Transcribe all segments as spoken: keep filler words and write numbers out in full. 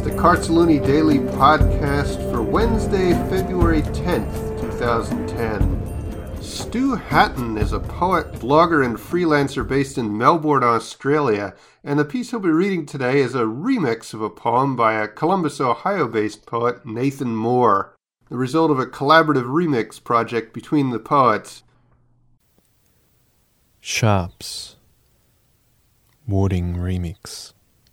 the Cartelluni Daily Podcast for Wednesday, February tenth, twenty ten. Stu Hatton is a poet, blogger, and freelancer based in Melbourne, Australia, and the piece he'll be reading today is a remix of a poem by a Columbus, Ohio-based poet, Nathan Moore, the result of a collaborative remix project between the poets. Sharps Warding Remix.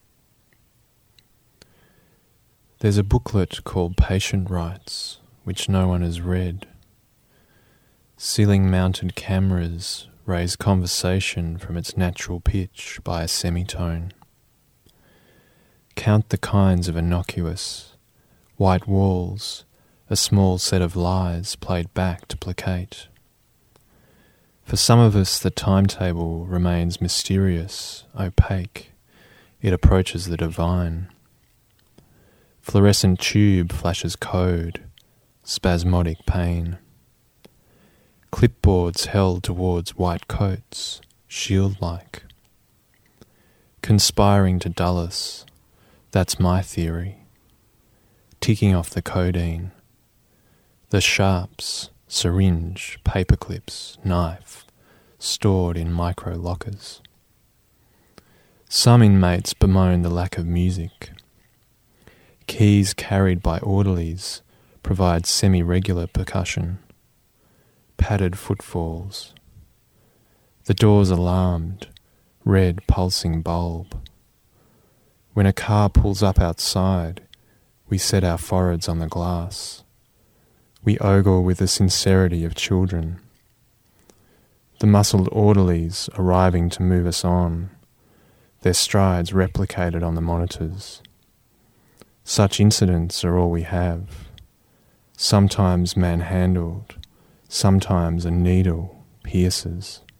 There's a booklet called Patient Rights, which no one has read. Ceiling-mounted cameras raise conversation from its natural pitch by a semitone. Count the kinds of innocuous, white walls, a small set of lies played back to placate. For some of us the timetable remains mysterious, opaque. It approaches the divine. Fluorescent tube flashes code, spasmodic pain. Clipboards held towards white coats, shield-like. Conspiring to dull us, that's my theory. Ticking off the codeine. The sharps, syringe, paperclips, knife, stored in micro-lockers. Some inmates bemoan the lack of music. Keys carried by orderlies provide semi-regular percussion. Padded footfalls. The door's alarmed, red pulsing bulb. When a car pulls up outside, we set our foreheads on the glass. We ogle with the sincerity of children. The muscled orderlies arriving to move us on, their strides replicated on the monitors. Such incidents are all we have, sometimes manhandled, sometimes a needle pierces.